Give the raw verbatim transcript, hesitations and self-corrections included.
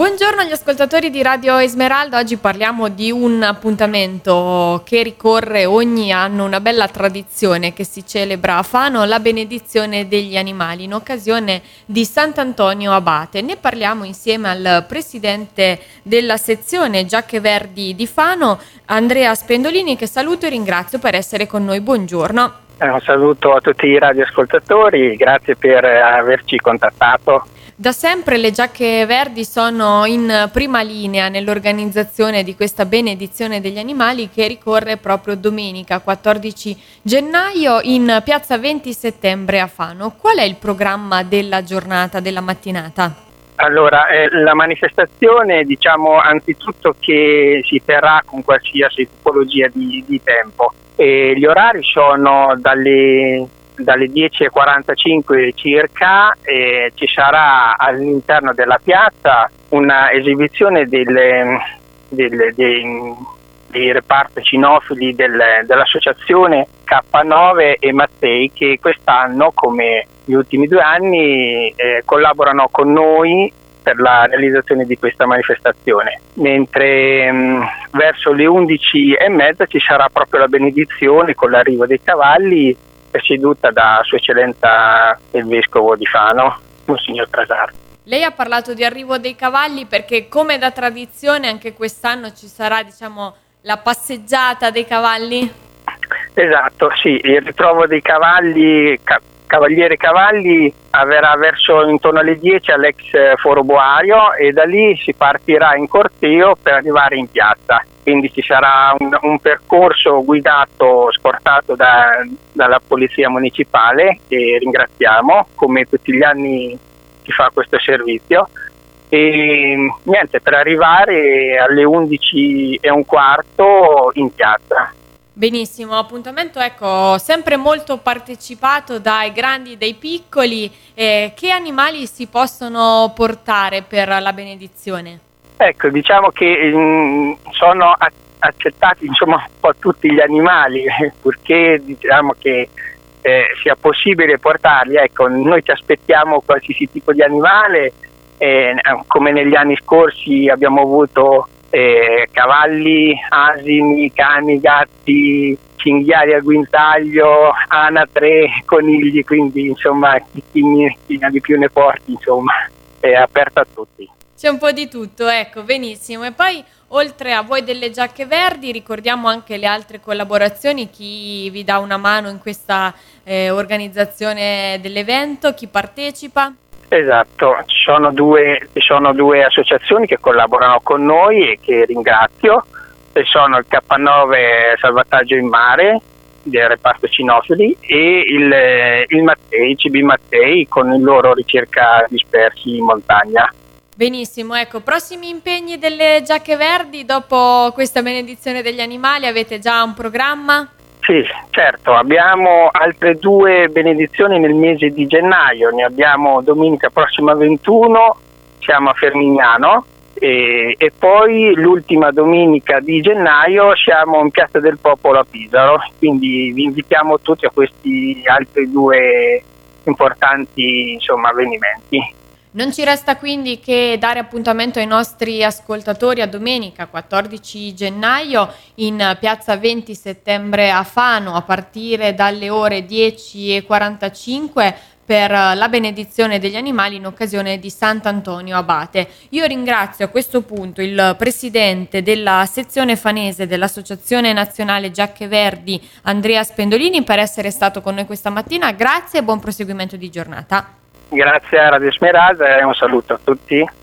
Buongiorno agli ascoltatori di Radio Esmeralda, oggi parliamo di un appuntamento che ricorre ogni anno, una bella tradizione che si celebra a Fano, la benedizione degli animali in occasione di Sant'Antonio Abate. Ne parliamo insieme al presidente della sezione Giacche Verdi di Fano, Andrea Spendolini, che saluto e ringrazio per essere con noi. Buongiorno. Un saluto a tutti i radioascoltatori, grazie per averci contattato. Da sempre le Giacche Verdi sono in prima linea nell'organizzazione di questa benedizione degli animali che ricorre proprio domenica quattordici gennaio in piazza venti settembre a Fano. Qual è il programma della giornata, della mattinata? Allora, eh, la manifestazione diciamo anzitutto che si terrà con qualsiasi tipologia di, di tempo. E gli orari sono dalle, dalle dieci e quarantacinque circa e ci sarà all'interno della piazza una esibizione delle, delle, dei, dei reparti cinofili del, dell'associazione K nove e Mattei, che quest'anno, come gli ultimi due anni, eh, collaborano con noi per la realizzazione di questa manifestazione, mentre mh, verso le undici e mezza ci sarà proprio la benedizione con l'arrivo dei cavalli, presieduta da Sua Eccellenza il Vescovo di Fano, Monsignor Trasar. Lei ha parlato di arrivo dei cavalli perché, come da tradizione, anche quest'anno ci sarà, diciamo, la passeggiata dei cavalli? Esatto, sì, il ritrovo dei cavalli, ca- Cavaliere Cavalli avverrà verso intorno alle dieci all'ex Foro Boario e da lì si partirà in corteo per arrivare in piazza. Quindi ci sarà un, un percorso guidato, scortato da, dalla Polizia Municipale, che ringraziamo, come tutti gli anni si fa questo servizio. E niente, per arrivare alle undici e un quarto in piazza. Benissimo, appuntamento ecco sempre molto partecipato dai grandi e dai piccoli. Eh, che animali si possono portare per la benedizione? Ecco, diciamo che mh, sono a- accettati insomma un po' tutti gli animali, purché diciamo che eh, sia possibile portarli. Ecco, noi ci aspettiamo qualsiasi tipo di animale, eh, come negli anni scorsi abbiamo avuto Eh, cavalli, asini, cani, gatti, cinghiali a guinzaglio, anatre, conigli, quindi insomma chi, chi ne ha di più ne porti, insomma è aperto a tutti. C'è un po' di tutto, ecco, benissimo. E poi oltre a voi delle Giacche Verdi ricordiamo anche le altre collaborazioni, chi vi dà una mano in questa eh, organizzazione dell'evento, chi partecipa? Esatto, ci sono due, ci sono due associazioni che collaborano con noi e che ringrazio, e sono il K nove Salvataggio in Mare del reparto cinofili e il, il Mattei, C B Mattei, con il loro ricerca dispersi in montagna. Benissimo, ecco, prossimi impegni delle Giacche Verdi dopo questa benedizione degli animali, avete già un programma? Sì, certo, abbiamo altre due benedizioni nel mese di gennaio, ne abbiamo domenica prossima ventuno, siamo a Fermignano e, e poi l'ultima domenica di gennaio siamo in Piazza del Popolo a Pisaro, quindi vi invitiamo tutti a questi altri due importanti insomma, avvenimenti. Non ci resta quindi che dare appuntamento ai nostri ascoltatori a domenica quattordici gennaio in piazza venti settembre a Fano a partire dalle ore dieci e quarantacinque per la benedizione degli animali in occasione di Sant'Antonio Abate. Io ringrazio a questo punto il presidente della sezione fanese dell'Associazione Nazionale Giacche Verdi, Andrea Spendolini, per essere stato con noi questa mattina. Grazie e buon proseguimento di giornata. Grazie a Radio Esmeralda e un saluto a tutti.